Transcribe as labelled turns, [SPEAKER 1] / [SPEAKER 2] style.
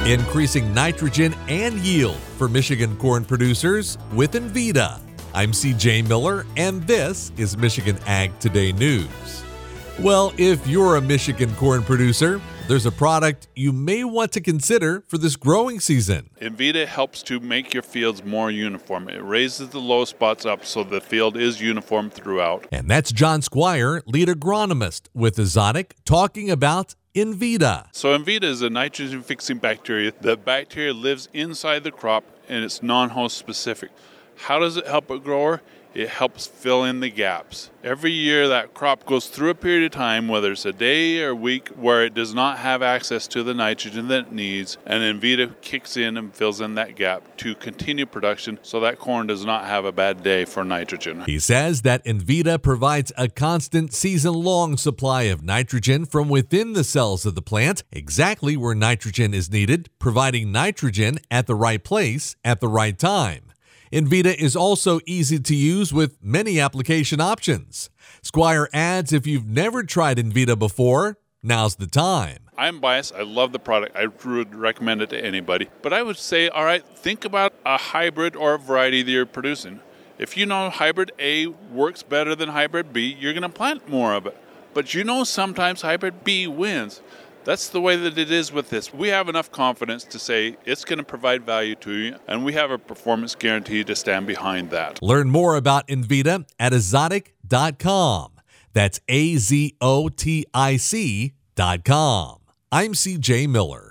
[SPEAKER 1] increasing nitrogen and yield for Michigan corn producers with Envita. I'm CJ Miller, and this is Michigan Ag Today News. Well, if you're a Michigan corn producer, there's a product you may want to consider for this growing season.
[SPEAKER 2] Envita helps to make your fields more uniform. It raises the low spots up so the field is uniform throughout.
[SPEAKER 1] And that's John Squire, lead agronomist with Exotic, talking about Envita.
[SPEAKER 2] So Envita is a nitrogen-fixing bacteria. The bacteria lives inside the crop, and it's non-host specific. How does it help a grower? It helps fill in the gaps. Every year that crop goes through a period of time, whether it's a day or a week, where it does not have access to the nitrogen that it needs, and Envita kicks in and fills in that gap to continue production so that corn does not have a bad day for nitrogen.
[SPEAKER 1] He says that Envita provides a constant season-long supply of nitrogen from within the cells of the plant, exactly where nitrogen is needed, providing nitrogen at the right place at the right time. Envita is also easy to use with many application options. Squire adds, if you've never tried Envita before, now's the time.
[SPEAKER 2] I'm biased. I love the product. I would recommend it to anybody. But I would say, all right, think about a hybrid or a variety that you're producing. If you know hybrid A works better than hybrid B, you're going to plant more of it. But you know sometimes hybrid B wins. That's the way that it is with this. We have enough confidence to say it's going to provide value to you, and we have a performance guarantee to stand behind that.
[SPEAKER 1] Learn more about Envita at exotic.com. That's AZOTIC.com. I'm CJ Miller.